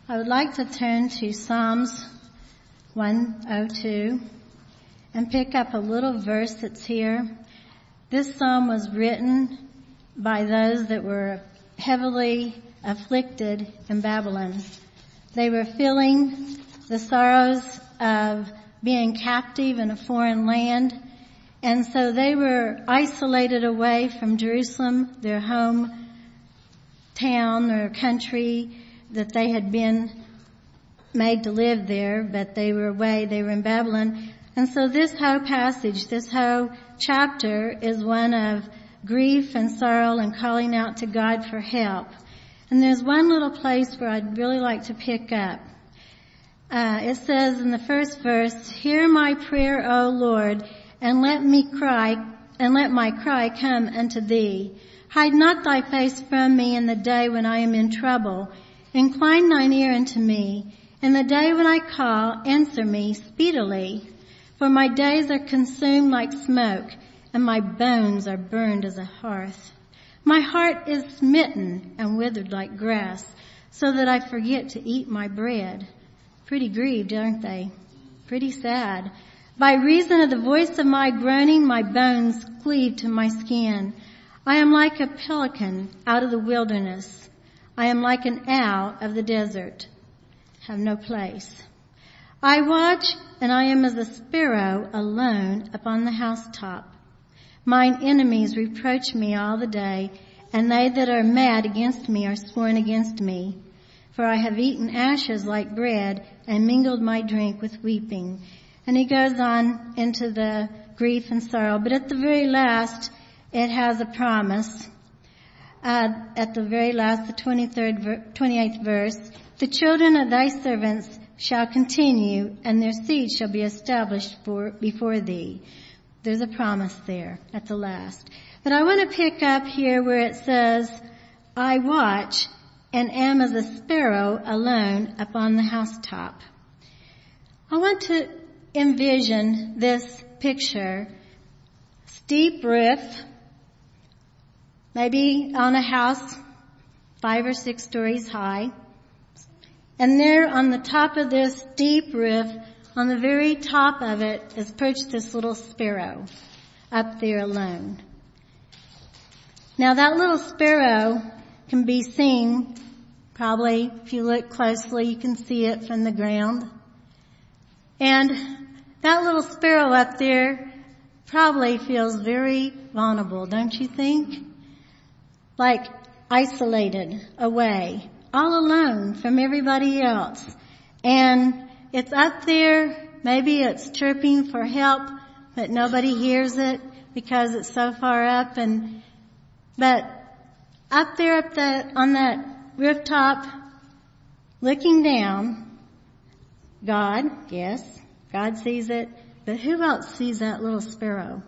I would like to turn to Psalms 102 and pick up a little verse that's here. This psalm was written by those that were heavily afflicted in Babylon. They were feeling the sorrows of being captive in a foreign land, and so they were isolated away from Jerusalem, their home town or country that they had been made to live there, but they were away, they were in Babylon. And so this whole passage, this whole chapter is one of grief and sorrow and calling out to God for help. And there's one little place where I'd really like to pick up. It says in the first verse, "Hear my prayer, O Lord, and let my cry come unto thee. Hide not thy face from me in the day when I am in trouble. Incline thine ear unto me. In the day when I call, answer me speedily. For my days are consumed like smoke, and my bones are burned as a hearth. My heart is smitten and withered like grass, so that I forget to eat my bread." Pretty grieved, aren't they? Pretty sad. "By reason of the voice of my groaning, my bones cleave to my skin. I am like a pelican out of the wilderness. I am like an owl of the desert, have no place. I watch, and I am as a sparrow alone upon the housetop. Mine enemies reproach me all the day, and they that are mad against me are sworn against me. For I have eaten ashes like bread, and mingled my drink with weeping." And he goes on into the grief and sorrow. But at the very last, it has a promise. At the very last, the 28th verse, "The children of thy servants shall continue, and their seed shall be established before thee." There's a promise there at the last. But I want to pick up here where it says, "I watch and am as a sparrow alone upon the housetop." I want to envision this picture. Steep roof, maybe on a house 5 or 6 stories high. And there on the top of this steep roof, on the very top of it, is perched this little sparrow up there alone. Now that little sparrow can be seen, probably if you look closely, you can see it from the ground. And that little sparrow up there probably feels very vulnerable, don't you think? Like isolated, away, all alone from everybody else. And it's up there, maybe it's chirping for help, but nobody hears it because it's so far up. But up there on that rooftop, looking down, God, yes, God sees it, but who else sees that little sparrow?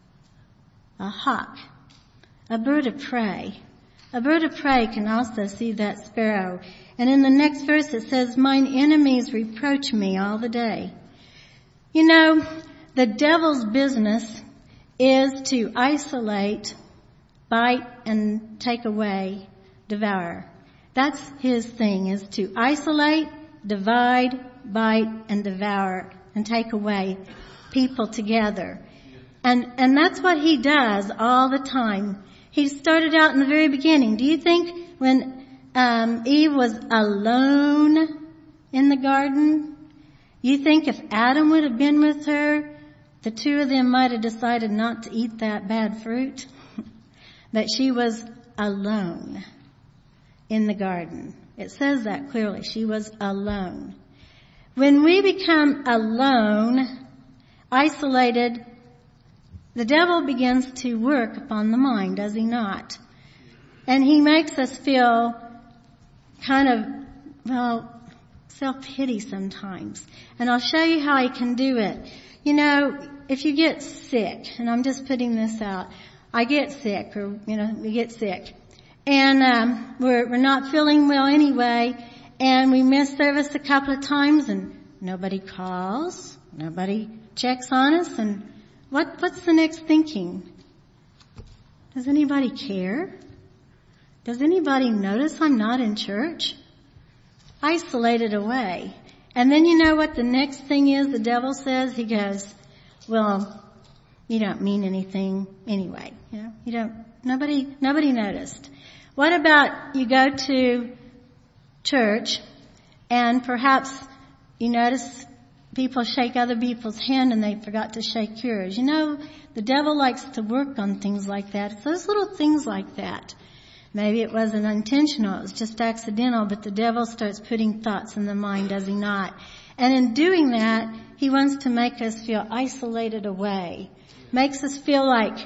A hawk, a bird of prey. A bird of prey can also see that sparrow. And in the next verse it says, "Mine enemies reproach me all the day." You know, the devil's business is to isolate, bite, and take away, devour. That's his thing, is to isolate, divide, bite, and devour, and take away people together. And that's what he does all the time. He started out in the very beginning. Do you think when Eve was alone in the garden, you think if Adam would have been with her, the two of them might have decided not to eat that bad fruit? That she was alone in the garden. It says that clearly. She was alone. When we become alone, isolated, the devil begins to work upon the mind, does he not? And he makes us feel kind of, self-pity sometimes. And I'll show you how he can do it. You know, if you get sick, and I'm just putting this out, I get sick, or, we get sick. And we're not feeling well anyway, and we miss service a couple of times, and nobody calls, nobody checks on us, and what's the next thinking? Does anybody care? Does anybody notice I'm not in church? isolated away. And then you know what the next thing is the devil says? He goes, well, you don't mean anything anyway. Nobody noticed. What about you go to church and perhaps you notice people shake other people's hand and they forgot to shake yours. The devil likes to work on things like that. It's those little things like that. Maybe it wasn't intentional, it was just accidental, but the devil starts putting thoughts in the mind, does he not? And in doing that, he wants to make us feel isolated away. Makes us feel like,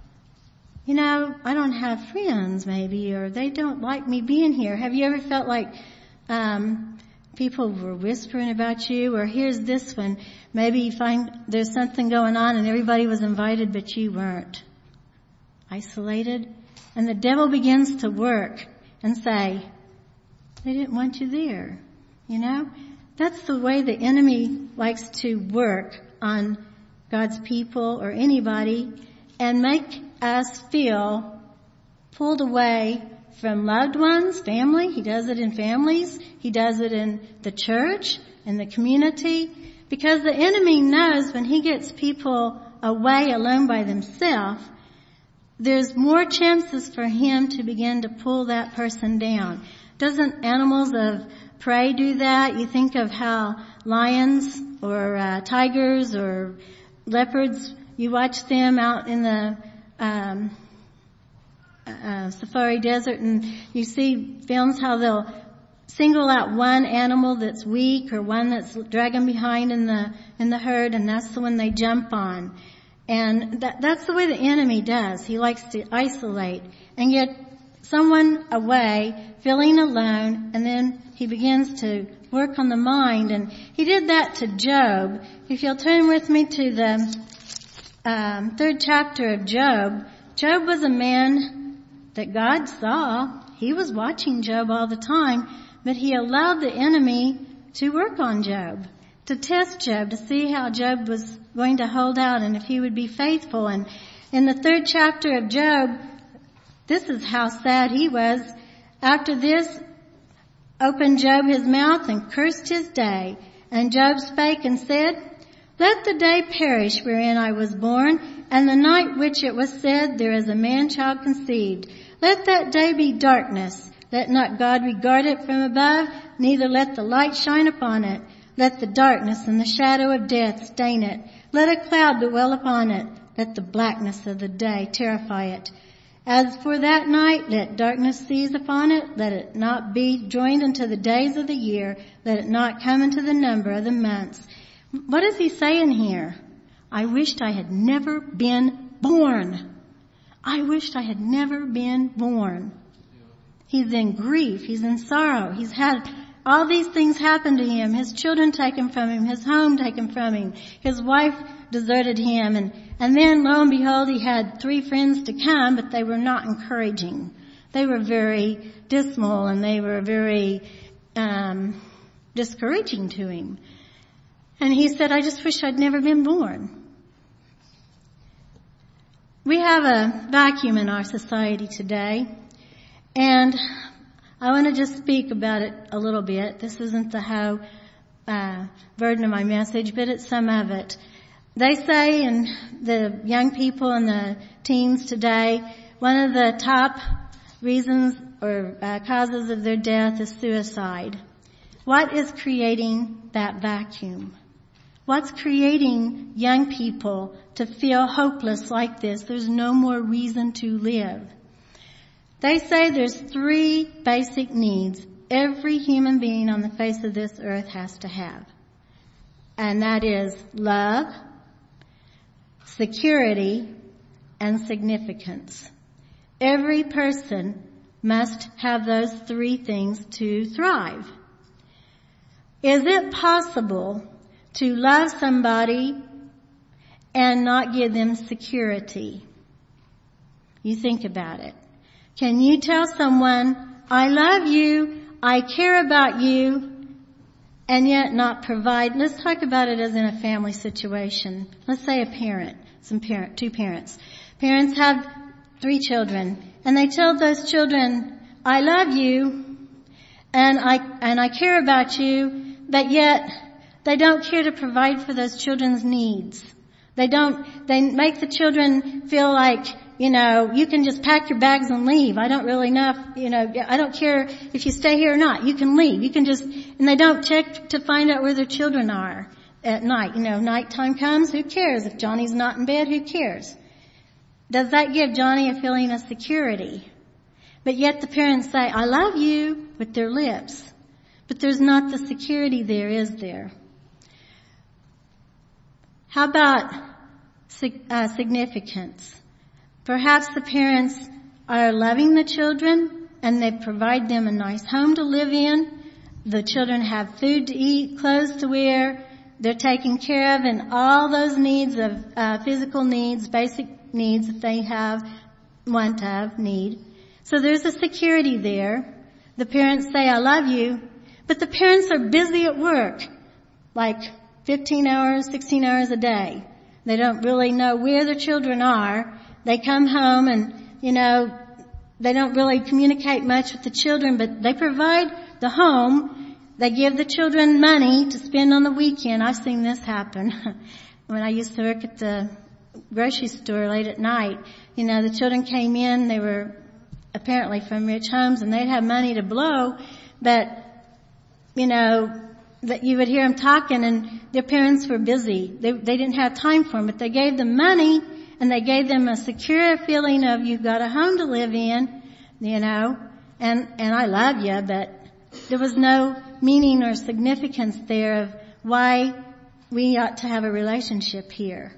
I don't have friends maybe, or they don't like me being here. Have you ever felt like people were whispering about you? Or here's this one. Maybe you find there's something going on and everybody was invited but you weren't. Isolated. And the devil begins to work and say, they didn't want you there. That's the way the enemy likes to work on God's people or anybody and make us feel pulled away from loved ones, family. He does it in families. He does it in the church, in the community. Because the enemy knows when he gets people away alone by themselves, there's more chances for him to begin to pull that person down. Doesn't animals of prey do that? You think of how lions or tigers or leopards, you watch them out in the safari desert and you see films how they'll single out one animal that's weak or one that's dragging behind in the herd, and that's the one they jump on. And that's the way the enemy does. He likes to isolate and get someone away, feeling alone, and then he begins to work on the mind. And he did that to Job. If you'll turn with me to the 3rd chapter of Job, Job was a man that God saw. He was watching Job all the time, but he allowed the enemy to work on Job, to test Job, to see how Job was going to hold out and if he would be faithful. And in the 3rd chapter of Job, this is how sad he was. After this, opened Job his mouth and cursed his day. And Job spake and said, let the day perish wherein I was born, and the night which it was said, there is a man-child conceived. Let that day be darkness. Let not God regard it from above, neither let the light shine upon it. Let the darkness and the shadow of death stain it. Let a cloud dwell upon it. Let the blackness of the day terrify it. As for that night, let darkness seize upon it. Let it not be joined unto the days of the year. Let it not come into the number of the months. What is he saying here? I wished I had never been born. I wished I had never been born. He's in grief. He's in sorrow. He's had all these things happen to him. His children taken from him. His home taken from him. His wife deserted him. And then, lo and behold, he had 3 friends to come, but they were not encouraging. They were very dismal and they were very discouraging to him. And he said, I just wish I'd never been born. We have a vacuum in our society today. And I want to just speak about it a little bit. This isn't the whole burden of my message, but it's some of it. They say, and the young people and the teens today, one of the top reasons or causes of their death is suicide. What is creating that vacuum? What's creating young people to feel hopeless like this? There's no more reason to live. They say there's 3 basic needs every human being on the face of this earth has to have. And that is love, security, and significance. Every person must have those 3 things to thrive. Is it possible to love somebody and not give them security? You think about it. Can you tell someone, I love you, I care about you, and yet not provide? Let's talk about it as in a family situation. Let's say two parents. Parents have 3 children, and they tell those children, I love you, and I care about you, but yet they don't care to provide for those children's needs. They make the children feel like, you can just pack your bags and leave. I don't really know if, I don't care if you stay here or not. You can leave. You can just, and they don't check to find out where their children are at night. Nighttime comes, who cares? If Johnny's not in bed, who cares? Does that give Johnny a feeling of security? But yet the parents say, I love you, with their lips. But there's not the security there, is there? How about significance? Perhaps the parents are loving the children and they provide them a nice home to live in. The children have food to eat, clothes to wear. They're taken care of, and all those needs of physical needs, basic needs that they need. So there's a security there. The parents say, I love you, but the parents are busy at work, like 15 hours, 16 hours a day. They don't really know where their children are. They come home and, they don't really communicate much with the children, but they provide the home. They give the children money to spend on the weekend. I've seen this happen. When I used to work at the grocery store late at night, the children came in, they were apparently from rich homes, and they'd have money to blow, but, that you would hear them talking, and their parents were busy. They didn't have time for them, but they gave them money, and they gave them a secure feeling of, you've got a home to live in, and I love you, but there was no meaning or significance there of why we ought to have a relationship here.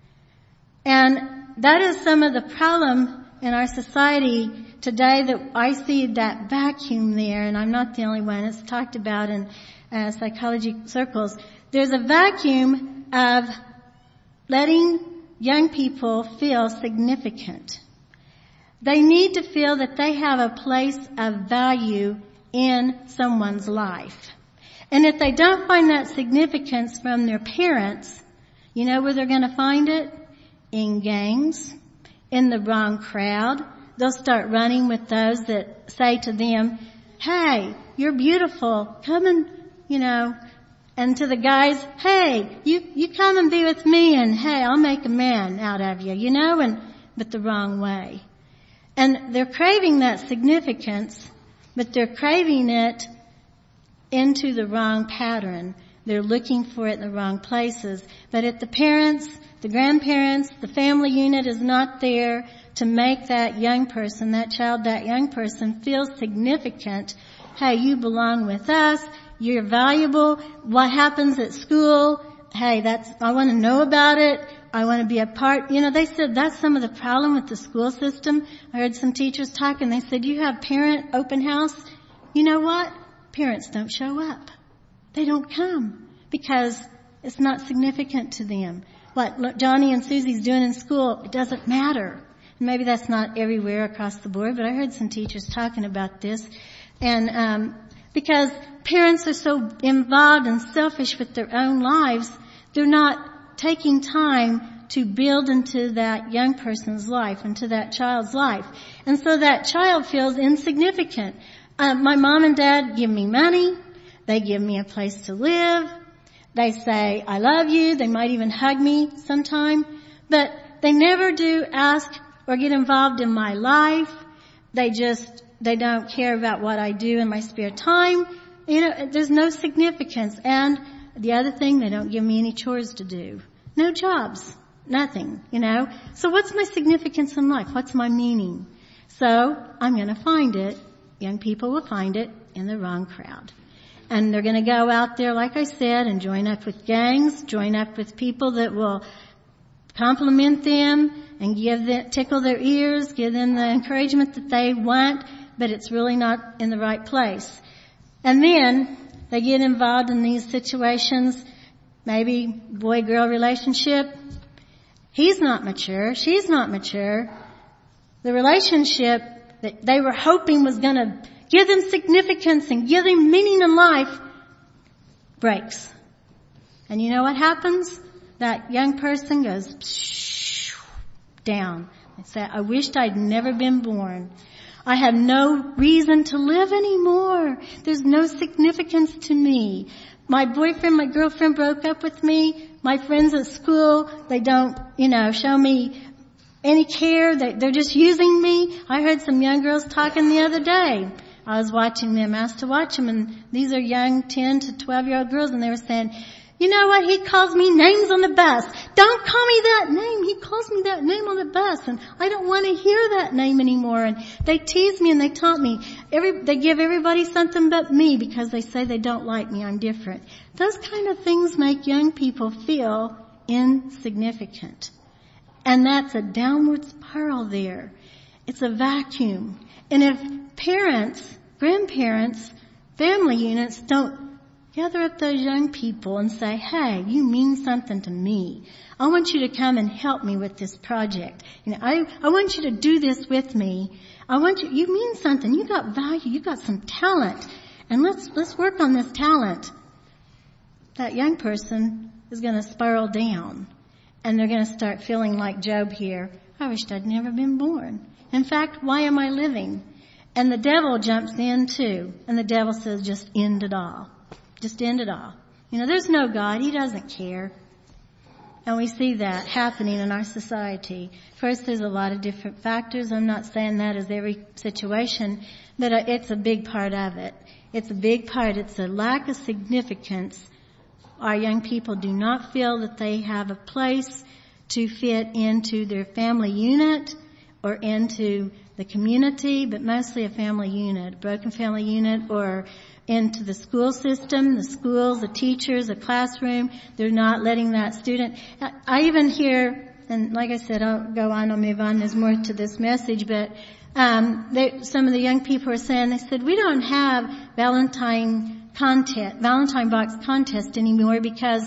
And that is some of the problem in our society today, that I see that vacuum there, and I'm not the only one. It's talked about in psychology circles. There's a vacuum of letting young people feel significant. They need to feel that they have a place of value in someone's life. And if they don't find that significance from their parents, you know where they're going to find it? In gangs, in the wrong crowd. They'll start running with those that say to them, hey, you're beautiful, come and, and to the guys, hey, you come and be with me, and hey, I'll make a man out of you, but the wrong way. And they're craving that significance, but they're craving it into the wrong pattern. They're looking for it in the wrong places. But if the parents, the grandparents, the family unit is not there to make that young person, that child, that young person feel significant, hey, you belong with us, you're valuable, what happens at school, hey, I want to know about it, I want to be a part. They said that's some of the problem with the school system. I heard some teachers talk, and they said, you have parent open house. You know what? Parents don't show up. They don't come because it's not significant to them. What Johnny and Susie's doing in school, it doesn't matter. Maybe that's not everywhere across the board, but I heard some teachers talking about this. And because parents are so involved and selfish with their own lives, they're not taking time to build into that young person's life, into that child's life. And so that child feels insignificant. My mom and dad give me money. They give me a place to live. They say, I love you. They might even hug me sometime. But they never do ask or get involved in my life. They don't care about what I do in my spare time. There's no significance. And the other thing, they don't give me any chores to do. No jobs. Nothing, So what's my significance in life? What's my meaning? So I'm going to find it. Young people will find it in the wrong crowd. And they're going to go out there, like I said, and join up with gangs, join up with people that will compliment them and tickle their ears, give them the encouragement that they want, but it's really not in the right place. And then they get involved in these situations, maybe boy-girl relationship. He's not mature. She's not mature. The relationship that they were hoping was going to give them significance and give them meaning in life breaks. And you know what happens? That young person goes down. They say, I wished I'd never been born. I have no reason to live anymore. There's no significance to me. My boyfriend, my girlfriend broke up with me. My friends at school, they don't, show me any care. They're just using me. I heard some young girls talking the other day. I was watching them, asked to watch them, and these are young 10 to 12-year-old girls, and they were saying, you know what, he calls me names on the bus. Don't call me that name. He calls me that name on the bus, and I don't want to hear that name anymore. And they tease me and they taunt me. They give everybody something but me because they say they don't like me. I'm different. Those kind of things make young people feel insignificant. And that's a downward spiral there. It's a vacuum. And if parents, grandparents, family units don't gather up those young people and say, hey, you mean something to me. I want you to come and help me with this project. I want you to do this with me. You mean something. You got value. You got some talent. And let's work on this talent. That young person is going to spiral down. And they're going to start feeling like Job here. I wished I'd never been born. In fact, why am I living? And the devil jumps in too. And the devil says, just end it all. Just end it all. There's no God. He doesn't care. And we see that happening in our society. Of course, there's a lot of different factors. I'm not saying that is every situation, but it's a big part of it. It's a big part. It's a lack of significance. Our young people do not feel that they have a place to fit into their family unit or into the community, but mostly a family unit, a broken family unit, or into the school system, the schools, the teachers, the classroom. They're not letting that student. I even hear, and like I said, I'll go on, I'll move on, there's more to this message, but some of the young people are saying, they said, we don't have Valentine box contest anymore because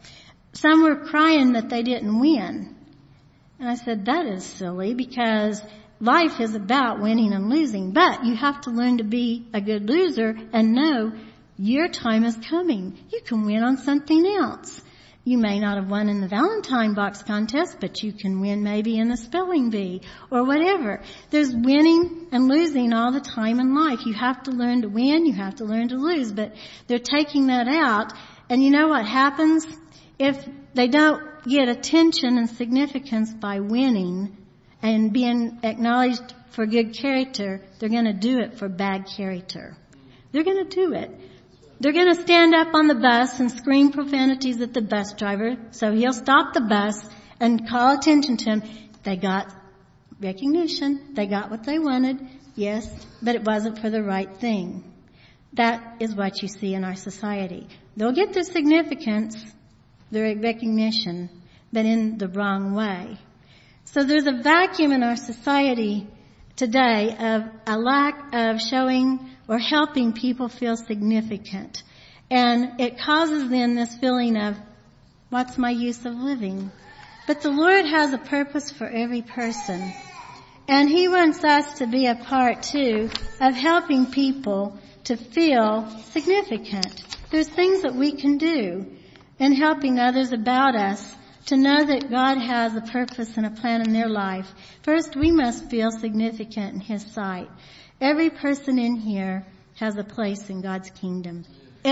some were crying that they didn't win. And I said, that is silly because life is about winning and losing, but you have to learn to be a good loser and know your time is coming. You can win on something else. You may not have won in the Valentine box contest, but you can win maybe in the spelling bee or whatever. There's winning and losing all the time in life. You have to learn to win, you have to learn to lose, but they're taking that out. And you know what happens? If they don't get attention and significance by winning and being acknowledged for good character, they're going to do it for bad character. They're going to do it. They're going to stand up on the bus and scream profanities at the bus driver, so he'll stop the bus and call attention to him. They got recognition. They got what they wanted, yes, but it wasn't for the right thing. That is what you see in our society. They'll get their significance, their recognition, but in the wrong way. So there's a vacuum in our society today of a lack of showing or helping people feel significant. And it causes then this feeling of, what's my use of living? But the Lord has a purpose for every person. And He wants us to be a part too of helping people to feel significant. There's things that we can do in helping others about us to know that God has a purpose and a plan in their life. First, we must feel significant in His sight. Every person in here has a place in God's kingdom.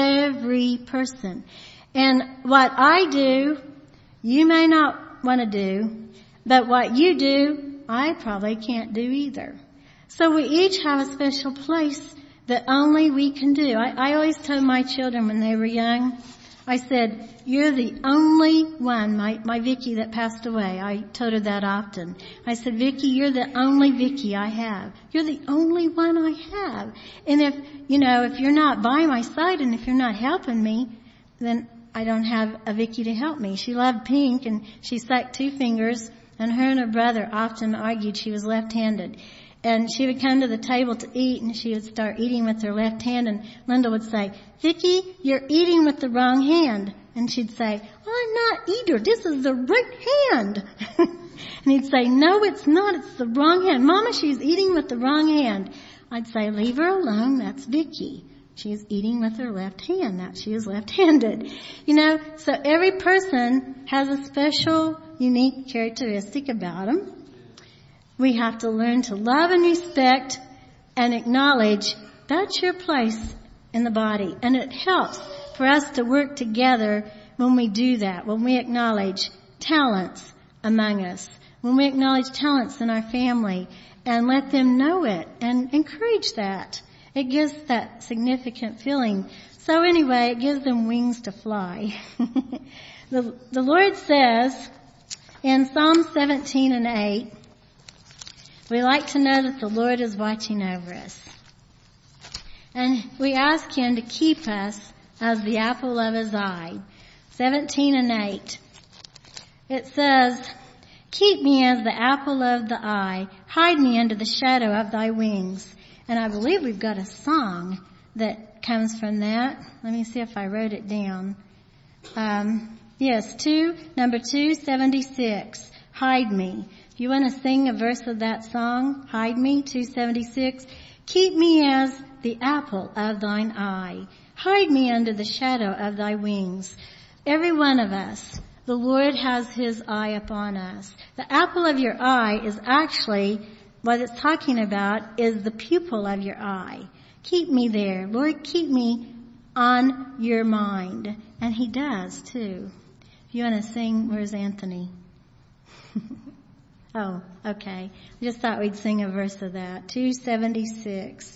Every person. And what I do, you may not want to do, but what you do, I probably can't do either. So we each have a special place that only we can do. I always told my children when they were young, I said, you're the only one, my Vicky that passed away, I told her that often. I said, Vicky, you're the only Vicky I have. You're the only one I have. And if you're not by my side and if you're not helping me, then I don't have a Vicky to help me. She loved pink and she sucked 2 fingers, and her and her brother often argued. She was left-handed. And she would come to the table to eat, and she would start eating with her left hand, and Linda would say, Vicky, you're eating with the wrong hand. And she'd say, I'm not eater. This is the right hand. And he'd say, no, it's not. It's the wrong hand. Mama, she's eating with the wrong hand. I'd say, leave her alone. That's Vicky. She's eating with her left hand. That she is left-handed. So every person has a special, unique characteristic about them. We have to learn to love and respect and acknowledge that's your place in the body. And it helps for us to work together when we do that, when we acknowledge talents among us, when we acknowledge talents in our family and let them know it and encourage that. It gives that significant feeling. So anyway, it gives them wings to fly. The Lord says in Psalm 17 and 8, we like to know that the Lord is watching over us. And we ask Him to keep us as the apple of His eye. 17 and 8. It says, keep me as the apple of the eye. Hide me under the shadow of thy wings. And I believe we've got a song that comes from that. Let me see if I wrote it down. Yes, number 276. Hide me. If you want to sing a verse of that song, Hide Me, 276. Keep me as the apple of thine eye. Hide me under the shadow of thy wings. Every one of us, the Lord has His eye upon us. The apple of your eye is actually, what it's talking about is the pupil of your eye. Keep me there. Lord, keep me on your mind. And He does too. If you want to sing, where's Anthony? Oh, okay. We just thought we'd sing a verse of that. 276.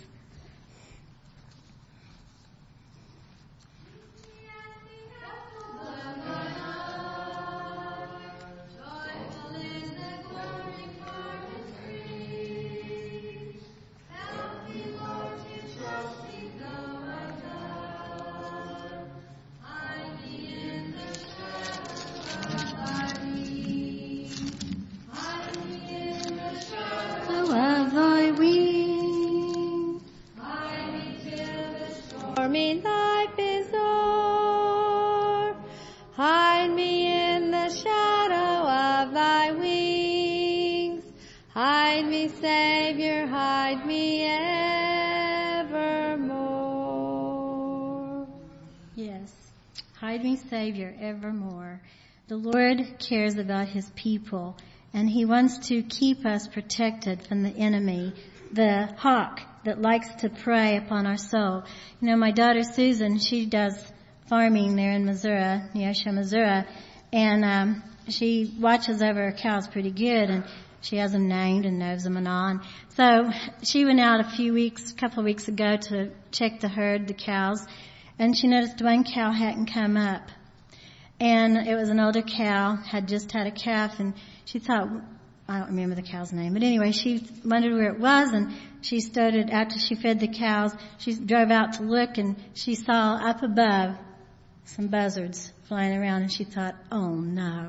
Savior evermore. The Lord cares about His people, and He wants to keep us protected from the enemy, the hawk that likes to prey upon our soul. You know, my daughter Susan, she does farming there in Missouri, Neosho, Missouri, and she watches over her cows pretty good, and she has them named and knows them and on. So she went out a couple of weeks ago to check the herd, the cows, and she noticed one cow hadn't come up. And it was an older cow, had just had a calf, and she thought, I don't remember the cow's name, but anyway, she wondered where it was, and she started, after she fed the cows, she drove out to look, and she saw up above some buzzards flying around, and she thought, oh no.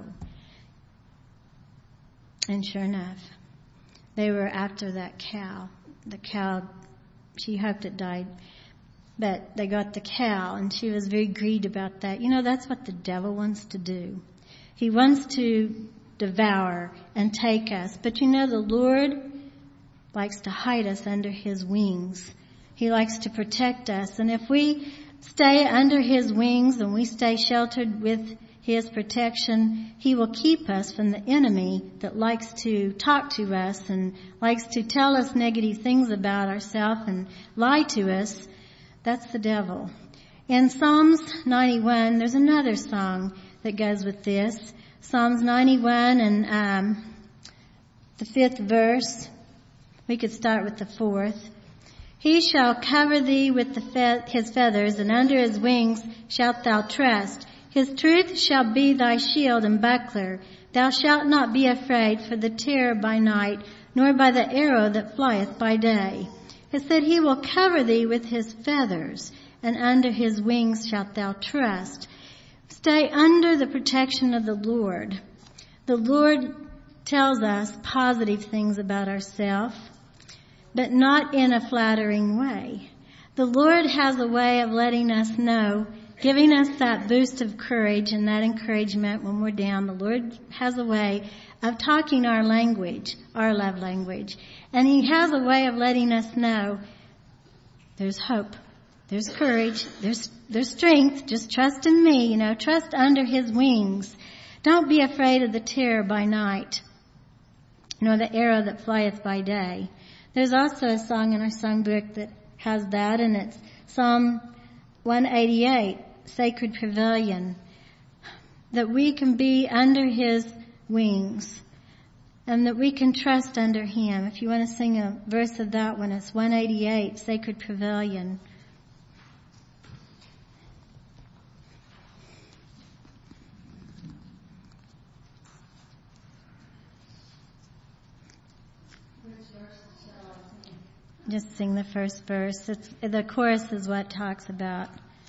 And sure enough, they were after that cow. The cow, she hoped it died. But they got the cow, and she was very grieved about that. You know, that's what the devil wants to do. He wants to devour and take us. But you know, the Lord likes to hide us under His wings. He likes to protect us. And if we stay under His wings and we stay sheltered with His protection, He will keep us from the enemy that likes to talk to us and likes to tell us negative things about ourselves and lie to us. That's the devil. In Psalms 91, there's another song that goes with this. Psalms 91 and the 5th verse. We could start with the 4th. He shall cover thee with his feathers, and under his wings shalt thou trust. His truth shall be thy shield and buckler. Thou shalt not be afraid for the terror by night, nor by the arrow that flieth by day. It said, He will cover thee with His feathers, and under His wings shalt thou trust. Stay under the protection of the Lord. The Lord tells us positive things about ourselves, but not in a flattering way. The Lord has a way of letting us know, giving us that boost of courage and that encouragement when we're down. The Lord has a way of talking our language, our love language. And He has a way of letting us know there's hope, there's courage, there's strength. Just trust in me, trust under His wings. Don't be afraid of the terror by night, nor the arrow that flieth by day. There's also a song in our songbook that has that, and it's Psalm 188, Sacred Pavilion, that we can be under His wings and that we can trust under Him. If you want to sing a verse of that one, it's 188, Sacred Pavilion. Just sing the first verse. The chorus is what talks about.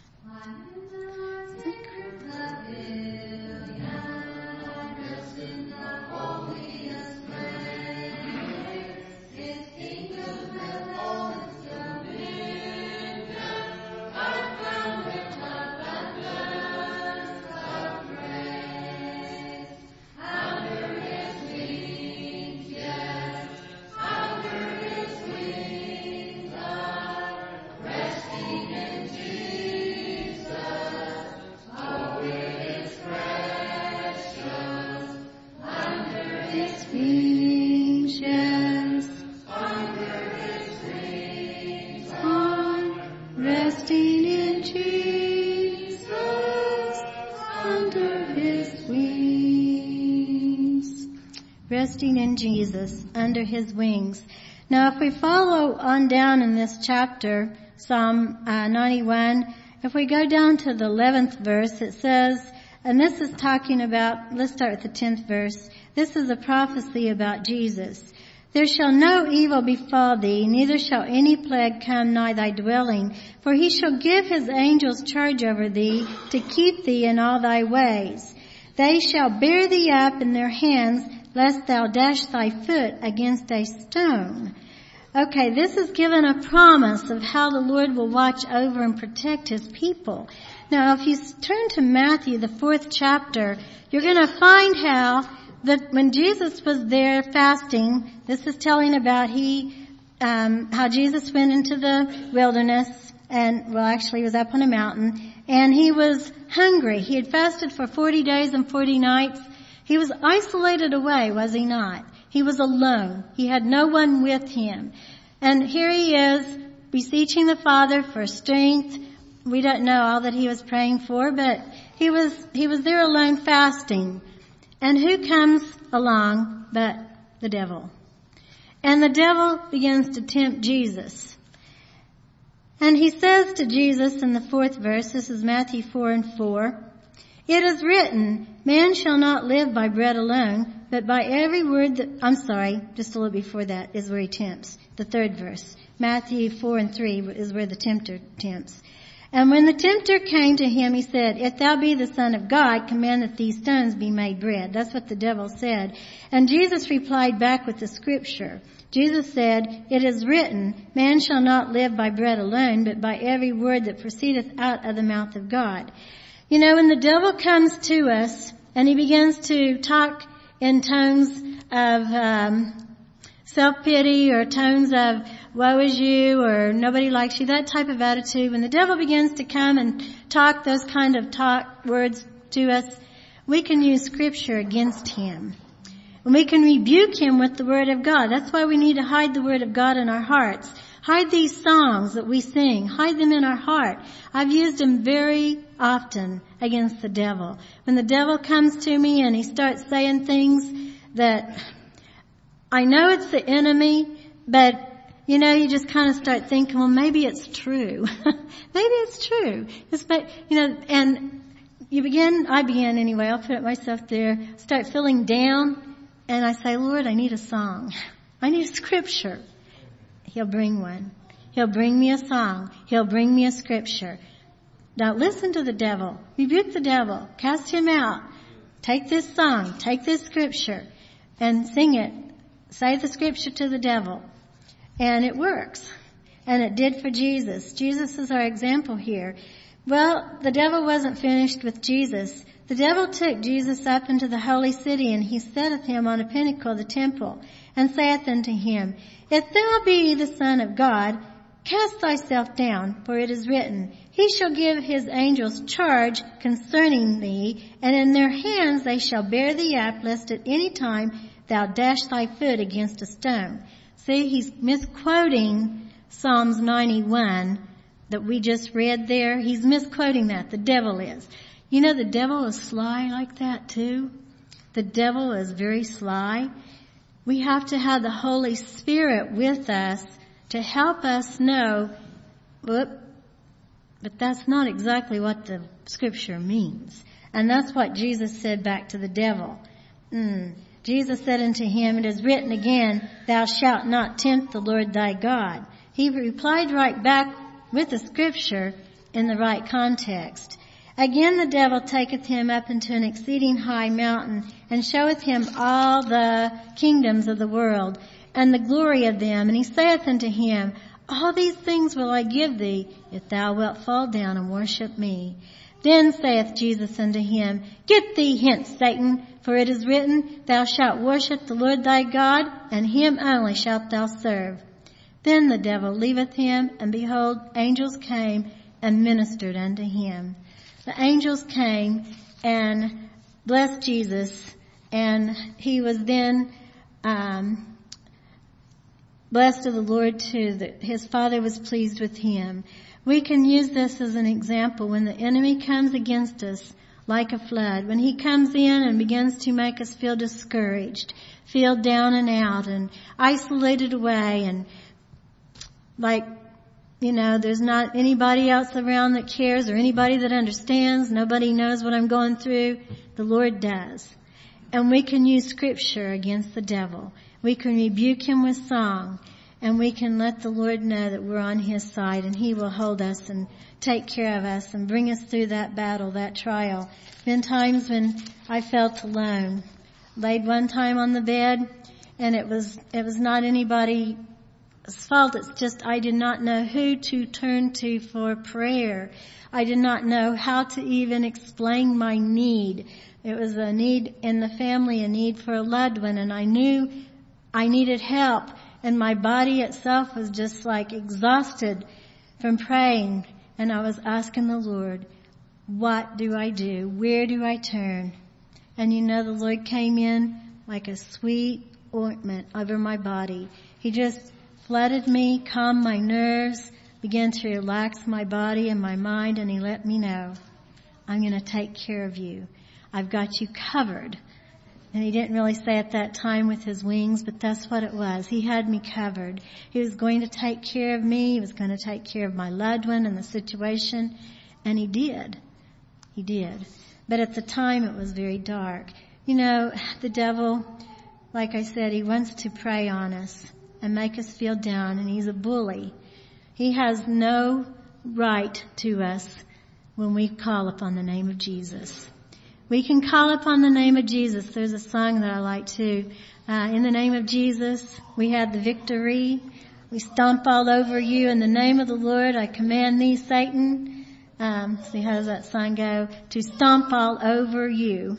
Resting in Jesus, under His wings. Now, if we follow on down in this chapter, Psalm 91, if we go down to the 11th verse, it says, and this is talking about, let's start with the 10th verse. This is a prophecy about Jesus. There shall no evil befall thee, neither shall any plague come nigh thy dwelling, for He shall give His angels charge over thee, to keep thee in all thy ways. They shall bear thee up in their hands, lest thou dash thy foot against a stone. Okay, this is given a promise of how the Lord will watch over and protect His people. Now, if you turn to Matthew, the 4th chapter, you're going to find how that when Jesus was there fasting, this is telling about how Jesus went into the wilderness and, well, actually he was up on a mountain, and he was hungry. He had fasted for 40 days and 40 nights. He was isolated away, was he not? He was alone. He had no one with him. And here he is, beseeching the Father for strength. We don't know all that he was praying for, but he was there alone fasting. And who comes along but the devil? And the devil begins to tempt Jesus. And he says to Jesus in the 4th verse, this is Matthew 4:4, it is written, man shall not live by bread alone, but by every word just a little before that is where he tempts. The 3rd verse. Matthew 4:3 is where the tempter tempts. And when the tempter came to him, he said, if thou be the Son of God, command that these stones be made bread. That's what the devil said. And Jesus replied back with the scripture. Jesus said, it is written, man shall not live by bread alone, but by every word that proceedeth out of the mouth of God. You know, when the devil comes to us and he begins to talk in tones of self-pity or tones of woe is you or nobody likes you, that type of attitude, when the devil begins to come and talk those kind of words to us, we can use scripture against him. And we can rebuke him with the word of God. That's why we need to hide the word of God in our hearts. Hide these songs that we sing. Hide them in our heart. I've used them very often against the devil. When the devil comes to me and he starts saying things that I know it's the enemy, but you know, you just kind of start thinking, well, maybe it's true. Maybe it's true. And I begin anyway, I'll put myself there, start feeling down, and I say, Lord, I need a song. I need a scripture. He'll bring one. He'll bring me a song. He'll bring me a scripture. Now listen to the devil. Rebuke the devil. Cast him out. Take this song. Take this scripture and sing it. Say the scripture to the devil. And it works. And it did for Jesus. Jesus is our example here. Well, the devil wasn't finished with Jesus. The devil took Jesus up into the holy city, and he setteth him on a pinnacle of the temple, and saith unto him, if thou be the Son of God, cast thyself down, for it is written, he shall give his angels charge concerning thee, and in their hands they shall bear thee up, lest at any time thou dash thy foot against a stone. See, he's misquoting Psalms 91 that we just read there. He's misquoting that. The devil is. You know, the devil is sly like that too. The devil is very sly. We have to have the Holy Spirit with us to help us know, but that's not exactly what the scripture means. And that's what Jesus said back to the devil. Jesus said unto him, it is written again, thou shalt not tempt the Lord thy God. He replied right back with the scripture in the right context. Again the devil taketh him up into an exceeding high mountain, and showeth him all the kingdoms of the world, and the glory of them. And he saith unto him, all these things will I give thee, if thou wilt fall down and worship me. Then saith Jesus unto him, get thee hence, Satan, for it is written, thou shalt worship the Lord thy God, and him only shalt thou serve. Then the devil leaveth him, and behold, angels came and ministered unto him. The angels came and blessed Jesus, and he was then blessed of the Lord too, that his Father was pleased with him. We can use this as an example when the enemy comes against us like a flood. When he comes in and begins to make us feel discouraged, feel down and out and isolated away, and like, you know, there's not anybody else around that cares or anybody that understands. Nobody knows what I'm going through. The Lord does. And we can use scripture against the devil. We can rebuke him with song. And we can let the Lord know that we're on his side, and he will hold us and take care of us and bring us through that battle, that trial. Been times when I felt alone. Laid one time on the bed, and it was not anybody's fault. It's just I did not know who to turn to for prayer. I did not know how to even explain my need. It was a need in the family, a need for a loved one, and I knew I needed help. And my body itself was just like exhausted from praying. And I was asking the Lord, what do I do? Where do I turn? And you know, the Lord came in like a sweet ointment over my body. He just flooded me, calmed my nerves, began to relax my body and my mind, and he let me know, I'm going to take care of you. I've got you covered. And he didn't really say at that time with his wings, but that's what it was. He had me covered. He was going to take care of me. He was going to take care of my loved one and the situation. And he did. He did. But at the time it was very dark. You know, the devil, like I said, he wants to prey on us and make us feel down. And he's a bully. He has no right to us when we call upon the name of Jesus. We can call upon the name of Jesus. There's a song that I like too. In the name of Jesus, we have the victory. We stomp all over you. In the name of the Lord, I command thee, Satan. See, how does that song go? To stomp all over you.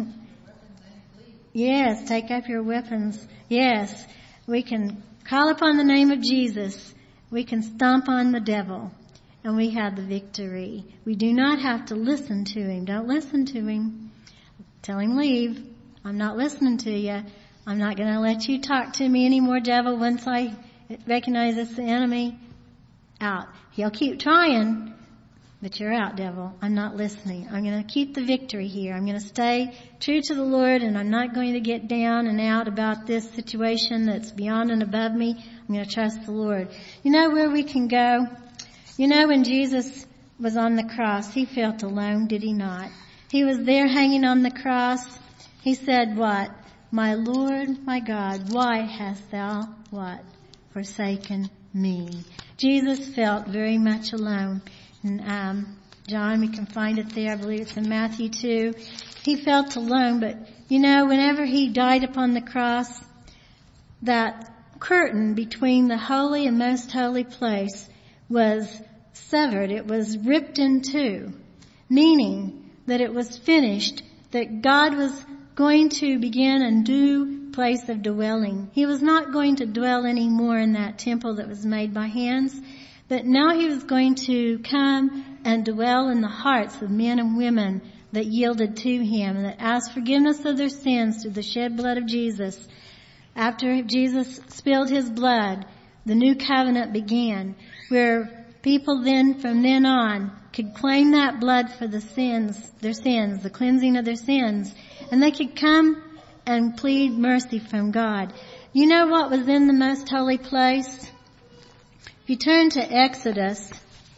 Yes, take up your weapons. Yes, we can call upon the name of Jesus. We can stomp on the devil. And we have the victory. We do not have to listen to him. Don't listen to him. Tell him leave. I'm not listening to you. I'm not going to let you talk to me anymore, devil. Once I recognize it's the enemy, out. He'll keep trying, but you're out, devil. I'm not listening. I'm going to keep the victory here. I'm going to stay true to the Lord, and I'm not going to get down and out about this situation that's beyond and above me. I'm going to trust the Lord. You know where we can go? You know, when Jesus was on the cross, he felt alone, did he not? He was there hanging on the cross. He said, what? My Lord, my God, why hast thou, what? Forsaken me. Jesus felt very much alone. And John, we can find it there. I believe it's in Matthew 2. He felt alone, but you know, whenever he died upon the cross, that curtain between the holy and most holy place was severed. It was ripped in two, meaning that it was finished, that God was going to begin a new place of dwelling. He was not going to dwell anymore in that temple that was made by hands, but now he was going to come and dwell in the hearts of men and women that yielded to him and that asked forgiveness of their sins through the shed blood of Jesus. after Jesus spilled his blood, the new covenant began, where people then, from then on, could claim that blood for their sins, the cleansing of their sins, and they could come and plead mercy from God. You know what was in the most holy place? If you turn to Exodus,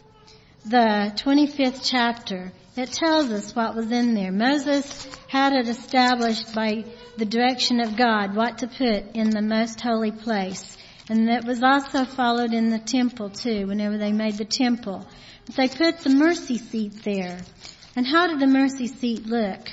the 25th chapter, it tells us what was in there. Moses had it established by the direction of God what to put in the most holy place. And that was also followed in the temple too, whenever they made the temple. But they put the mercy seat there. And how did the mercy seat look?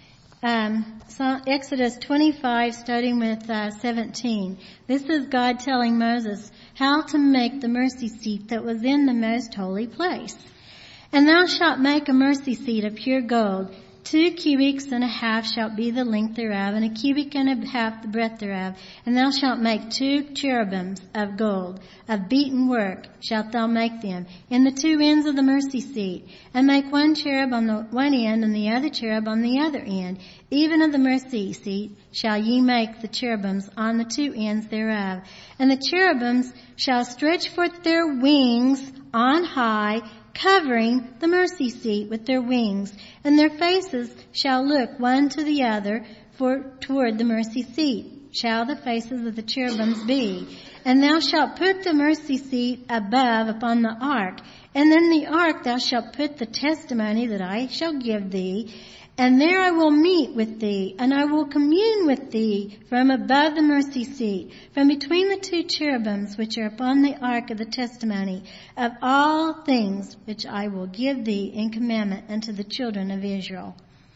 So Exodus 25, starting with 17. This is God telling Moses how to make the mercy seat that was in the most holy place. And thou shalt make a mercy seat of pure gold. 2 cubits and a half shall be the length thereof, and a cubit and a half the breadth thereof. And thou shalt make 2 cherubims of gold, of beaten work shalt thou make them, in the 2 ends of the mercy seat. And make 1 cherub on the one end, and the other cherub on the other end. Even of the mercy seat shall ye make the cherubims on the 2 ends thereof. And the cherubims shall stretch forth their wings on high, covering the mercy seat with their wings, and their faces shall look one to the other toward the mercy seat shall the faces of the cherubims be. And thou shalt put the mercy seat above upon the ark, and in the ark thou shalt put the testimony that I shall give thee. And there I will meet with thee, and I will commune with thee from above the mercy seat, from between the 2 cherubims which are upon the ark of the testimony, of all things which I will give thee in commandment unto the children of Israel.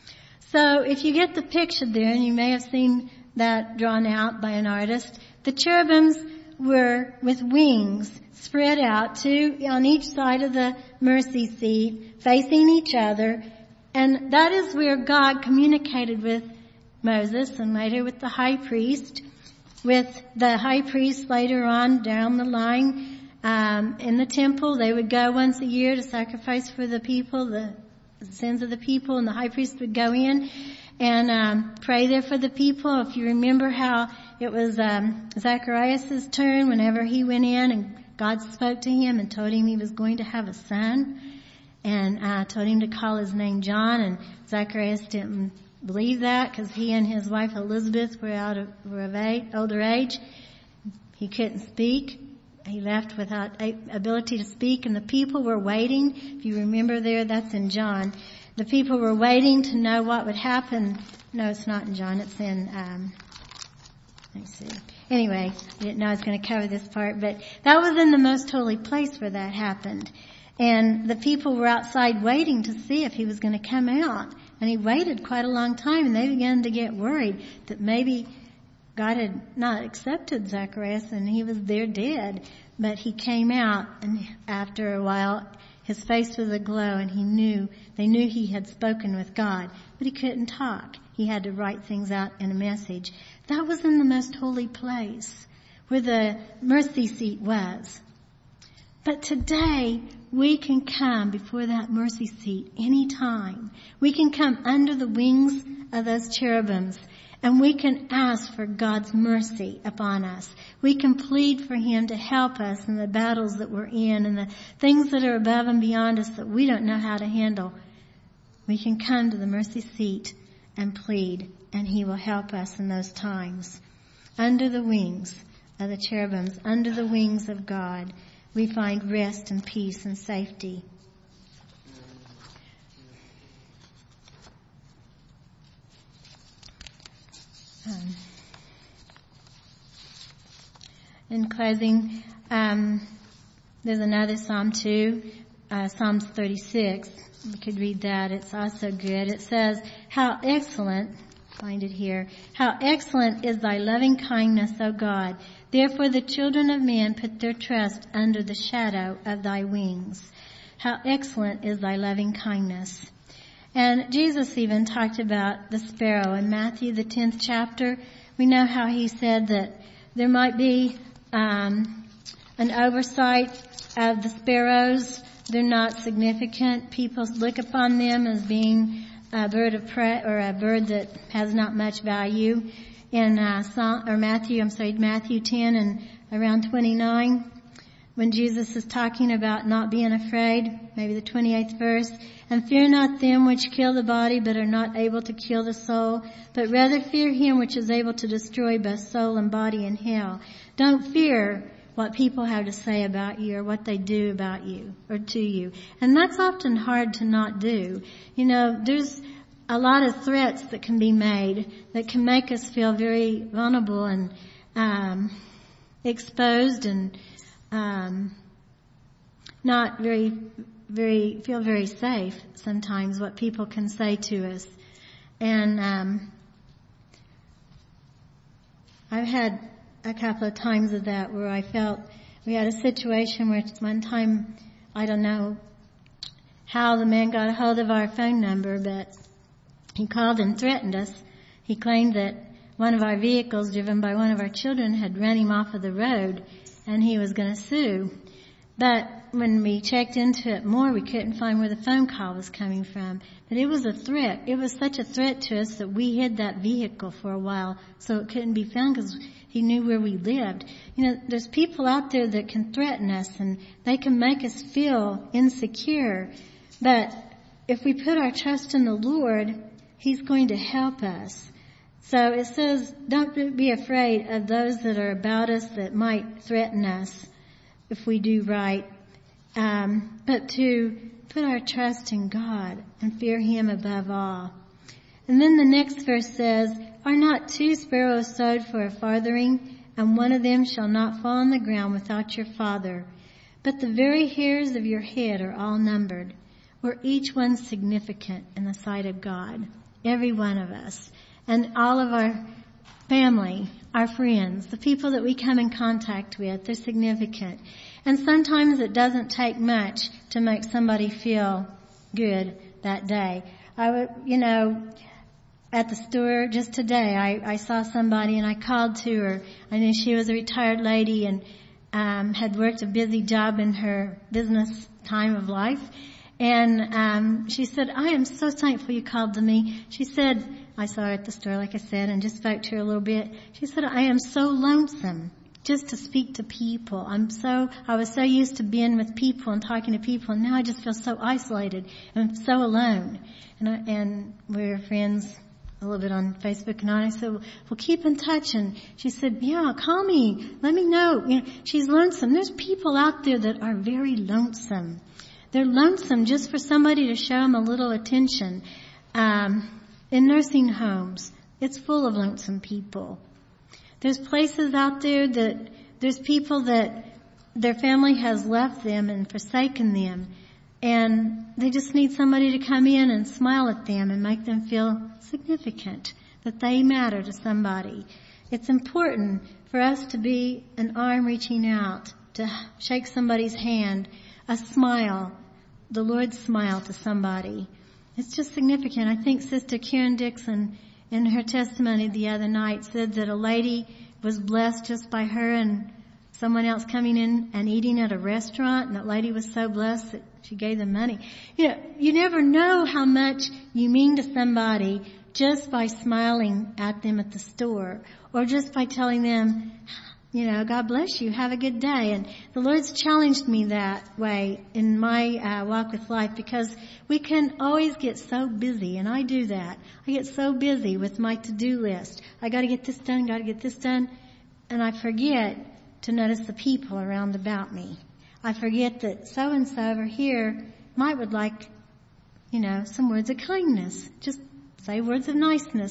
So if you get the picture there, and you may have seen that drawn out by an artist, the cherubims were with wings spread out, 2 on each side of the mercy seat, facing each other. And that is where God communicated with Moses and later with the high priest. With the high priest later on down the line in the temple, they would go once a year to sacrifice for the people, the sins of the people, and the high priest would go in and pray there for the people. If you remember how it was Zacharias' turn whenever he went in and God spoke to him and told him he was going to have a son. And told him to call his name John, and Zacharias didn't believe that because he and his wife Elizabeth were older age. He couldn't speak. He left without ability to speak, and the people were waiting. If you remember there, that's in John. The people were waiting to know what would happen. No, it's not in John. It's in, let me see. Anyway, I didn't know I was going to cover this part, but that was in the most holy place where that happened. And the people were outside waiting to see if he was going to come out. And he waited quite a long time, and they began to get worried that maybe God had not accepted Zacharias and he was there dead. But he came out, and after a while, his face was aglow, and they knew he had spoken with God. But he couldn't talk. He had to write things out in a message. That was in the most holy place, where the mercy seat was. But today, we can come before that mercy seat anytime. We can come under the wings of those cherubims, and we can ask for God's mercy upon us. We can plead for Him to help us in the battles that we're in and the things that are above and beyond us that we don't know how to handle. We can come to the mercy seat and plead, and He will help us in those times. Under the wings of the cherubims, under the wings of God, we find rest and peace and safety. In closing, there's another Psalm too, Psalms 36. You could read that. It's also good. It says, how excellent, find it here, how excellent is thy loving kindness, O God. Therefore the children of men put their trust under the shadow of thy wings. How excellent is thy loving kindness. And Jesus even talked about the sparrow in Matthew, the 10th chapter. We know how he said that there might be an oversight of the sparrows. They're not significant. People look upon them as being a bird of prey or a bird that has not much value. in Matthew 10 and around 29, when Jesus is talking about not being afraid, maybe the 28th verse, and fear not them which kill the body but are not able to kill the soul, but rather fear him which is able to destroy both soul and body in hell. Don't fear what people have to say about you or what they do about you or to you. And that's often hard to not do. There's a lot of threats that can be made that can make us feel very vulnerable and exposed and not feel very safe sometimes, what people can say to us. And I've had a couple of times of that where I felt we had a situation where one time, I don't know how the man got a hold of our phone number, but he called and threatened us. He claimed that one of our vehicles driven by one of our children had run him off of the road and he was going to sue. But when we checked into it more, we couldn't find where the phone call was coming from. But it was a threat. It was such a threat to us that we hid that vehicle for a while so it couldn't be found because he knew where we lived. There's people out there that can threaten us and they can make us feel insecure. But if we put our trust in the Lord, He's going to help us. So it says, don't be afraid of those that are about us that might threaten us if we do right, but to put our trust in God and fear Him above all. And then the next verse says, are not 2 sparrows sowed for a farthing, and one of them shall not fall on the ground without your Father? But the very hairs of your head are all numbered. We're each one significant in the sight of God, every one of us, and all of our family, our friends, the people that we come in contact with, they're significant. And sometimes it doesn't take much to make somebody feel good that day. At the store just today, I saw somebody and I called to her. I knew she was a retired lady and had worked a busy job in her business time of life. And she said, I am so thankful you called to me. She said, I saw her at the store, like I said, and just spoke to her a little bit. She said, I am so lonesome just to speak to people. I was so used to being with people and talking to people, and now I just feel so isolated and so alone. And we're friends a little bit on Facebook and I said, well, keep in touch. And she said, yeah, call me. Let me know. She's lonesome. There's people out there that are very lonesome. They're lonesome just for somebody to show them a little attention. In nursing homes, it's full of lonesome people. There's places out there that there's people that their family has left them and forsaken them, and they just need somebody to come in and smile at them and make them feel significant, that they matter to somebody. It's important for us to be an arm reaching out, to shake somebody's hand, a smile, the Lord's smile to somebody. It's just significant. I think Sister Karen Dixon, in her testimony the other night, said that a lady was blessed just by her and someone else coming in and eating at a restaurant, and that lady was so blessed that she gave them money. You never know how much you mean to somebody just by smiling at them at the store, or just by telling them, God bless you, have a good day. And the Lord's challenged me that way in my walk with life, because we can always get so busy, and I do that. I get so busy with my to-do list. I got to get this done, and I forget to notice the people around about me. I forget that so-and-so over here would like, some words of kindness. Just say words of niceness.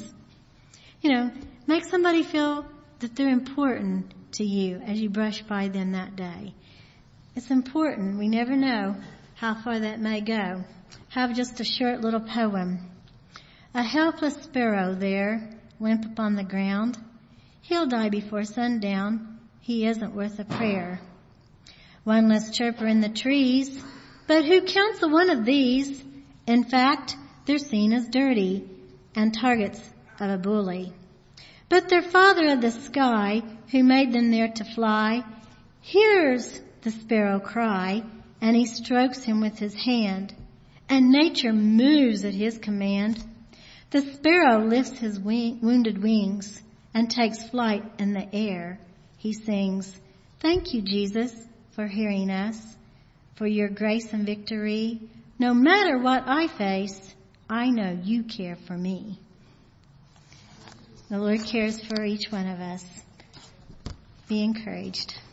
Make somebody feel that they're important to you as you brush by them that day. It's important. We never know how far that may go. Have just a short little poem. A helpless sparrow there, limp upon the ground. He'll die before sundown. He isn't worth a prayer. One less chirper in the trees, but who counts a one of these? In fact, they're seen as dirty and targets of a bully. But their Father of the sky, who made them there to fly, hears the sparrow cry, and He strokes him with His hand, and nature moves at His command. The sparrow lifts his wounded wings and takes flight in the air, he sings, "Thank you, Jesus, for hearing us, for your grace and victory. No matter what I face, I know you care for me." The Lord cares for each one of us. Be encouraged.